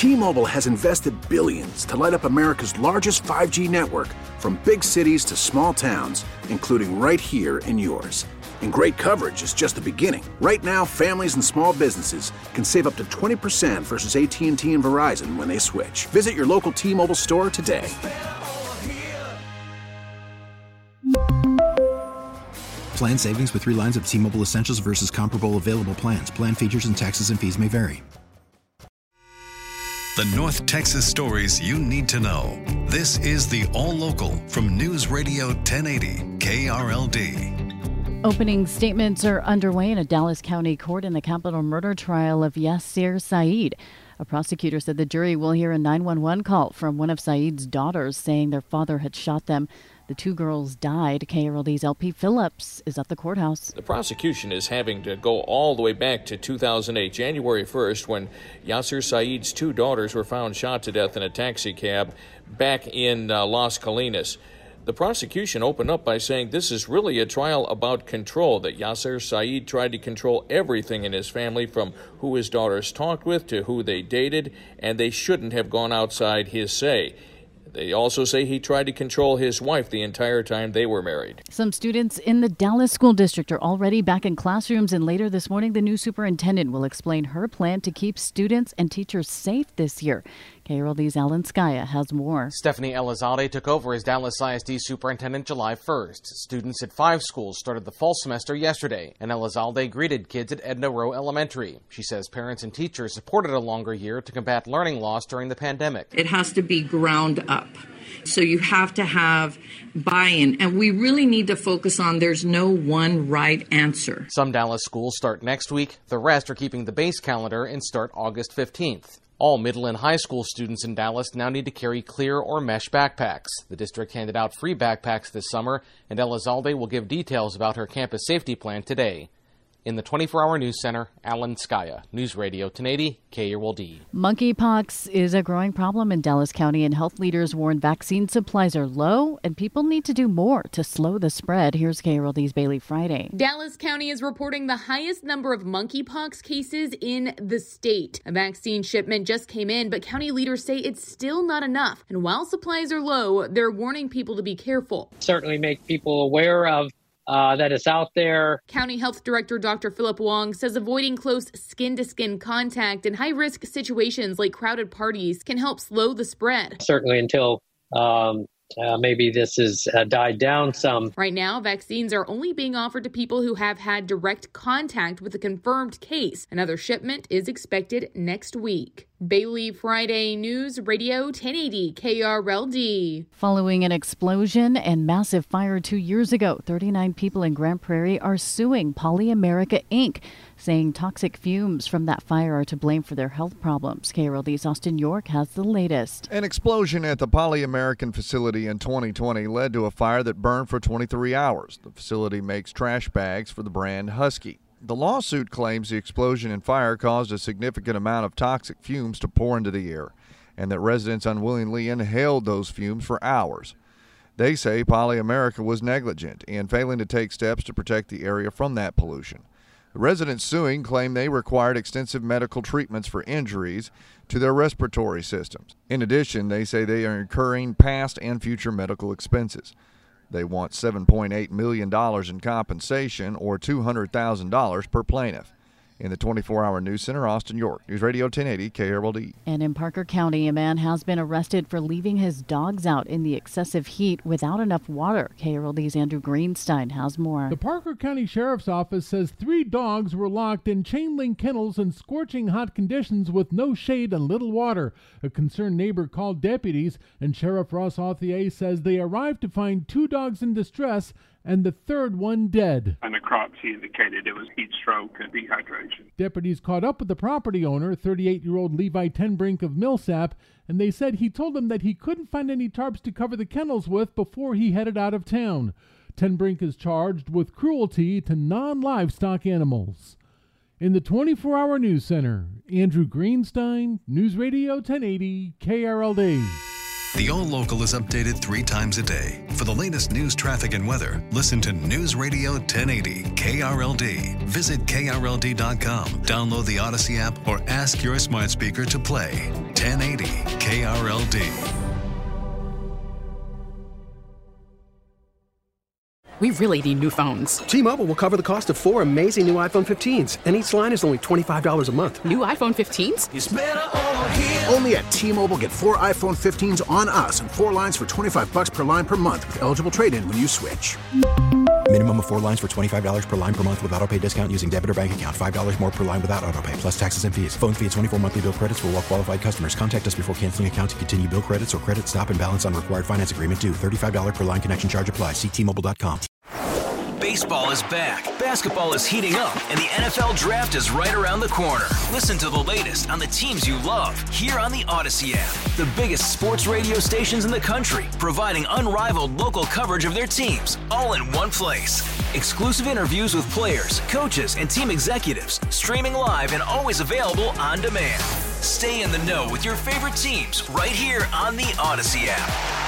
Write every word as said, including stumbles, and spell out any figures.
T-Mobile has invested billions to light up America's largest five G network, from big cities to small towns, including right here in yours. And great coverage is just the beginning. Right now, families and small businesses can save up to twenty percent versus A T and T and Verizon when they switch. Visit your local T-Mobile store today. Plan savings with three lines of T-Mobile Essentials versus comparable available plans. Plan features and taxes and fees may vary. The North Texas stories you need to know. This is the All Local from News Radio ten eighty K R L D. Opening statements are underway in a Dallas County court in the capital murder trial of Yasser Saeed. A prosecutor said the jury will hear a nine one one call from one of Saeed's daughters saying their father had shot them. The two girls died. K R L D's L P Phillips is at the courthouse. The prosecution is having to go all the way back to two thousand eight, January first, when Yasser Saeed's two daughters were found shot to death in a taxi cab back in uh, Las Colinas. The prosecution opened up by saying this is really a trial about control, that Yasser Saeed tried to control everything in his family, from who his daughters talked with to who they dated, and they shouldn't have gone outside his say. They also say he tried to control his wife the entire time they were married. Some students in the Dallas School District are already back in classrooms, and later this morning, the new superintendent will explain her plan to keep students and teachers safe this year. K R L D's Alan Skaya has more. Stephanie Elizalde took over as Dallas I S D superintendent July first. Students at five schools started the fall semester yesterday, and Elizalde greeted kids at Edna Rowe Elementary. She says parents and teachers supported a longer year to combat learning loss during the pandemic. It has to be ground up. So you have to have buy-in, and we really need to focus on there's no one right answer. Some Dallas schools start next week. The rest are keeping the base calendar and start August fifteenth. All middle and high school students in Dallas now need to carry clear or mesh backpacks. The district handed out free backpacks this summer, and Elizalde will give details about her campus safety plan today. In the twenty-four hour News Center, Alan Skaya, News Radio ten eighty K R L D. Monkeypox is a growing problem in Dallas County, and health leaders warn vaccine supplies are low and people need to do more to slow the spread. Here's K R L D's Bailey Friday. Dallas County is reporting the highest number of monkeypox cases in the state. A vaccine shipment just came in, but county leaders say it's still not enough. And while supplies are low, they're warning people to be careful. Certainly make people aware of Uh, that is out there. County Health Director Doctor Philip Wong says avoiding close skin-to-skin contact in high-risk situations like crowded parties can help slow the spread. Certainly until um, uh, maybe this has uh, died down some. Right now, vaccines are only being offered to people who have had direct contact with a confirmed case. Another shipment is expected next week. Bailey Friday, News Radio ten eighty K R L D. Following an explosion and massive fire two years ago, thirty-nine people in Grand Prairie are suing Polyamerica Incorporated, saying toxic fumes from that fire are to blame for their health problems. K R L D's Austin York has the latest. An explosion at the Polyamerican facility in twenty twenty led to a fire that burned for twenty-three hours. The facility makes trash bags for the brand Husky. The lawsuit claims the explosion and fire caused a significant amount of toxic fumes to pour into the air, and that residents unwillingly inhaled those fumes for hours. They say Polyamerica was negligent in failing to take steps to protect the area from that pollution. The residents suing claim they required extensive medical treatments for injuries to their respiratory systems. In addition, they say they are incurring past and future medical expenses. They want seven point eight million dollars in compensation, or two hundred thousand dollars per plaintiff. In the twenty-four hour News Center, Austin York, News Radio ten eighty K R L D. And in Parker County, a man has been arrested for leaving his dogs out in the excessive heat without enough water. K R L D's Andrew Greenstein has more. The Parker County Sheriff's Office says three dogs were locked in chain link kennels in scorching hot conditions with no shade and little water. A concerned neighbor called deputies, and Sheriff Ross Authier says they arrived to find two dogs in distress and the third one dead. On the crops, he indicated it was heat stroke and dehydration. Deputies caught up with the property owner, thirty-eight-year-old Levi Tenbrink of Millsap, and they said he told them that he couldn't find any tarps to cover the kennels with before he headed out of town. Tenbrink is charged with cruelty to non-livestock animals. In the twenty-four hour News Center, Andrew Greenstein, News Radio ten eighty K R L D. The All Local is updated three times a day. For the latest news, traffic, and weather, listen to News Radio ten eighty K R L D. Visit K R L D dot com, download the Odyssey app, or ask your smart speaker to play ten eighty K R L D. We really need new phones. T-Mobile will cover the cost of four amazing new iPhone fifteens, and each line is only twenty-five dollars a month. New iPhone fifteens? It's better over here. Only at T-Mobile, get four iPhone fifteens on us and four lines for twenty-five bucks per line per month with eligible trade-in when you switch. Minimum of four lines for twenty-five dollars per line per month with autopay discount using debit or bank account. five dollars more per line without autopay, plus taxes and fees. Phone fee at twenty-four monthly bill credits for well-qualified customers. Contact us before canceling account to continue bill credits or credit stop and balance on required finance agreement due. thirty-five dollars per line connection charge applies. See T Mobile dot com. Baseball is back, basketball is heating up, and the N F L Draft is right around the corner. Listen to the latest on the teams you love here on the Odyssey app. The biggest sports radio stations in the country, providing unrivaled local coverage of their teams, all in one place. Exclusive interviews with players, coaches, and team executives, streaming live and always available on demand. Stay in the know with your favorite teams right here on the Odyssey app.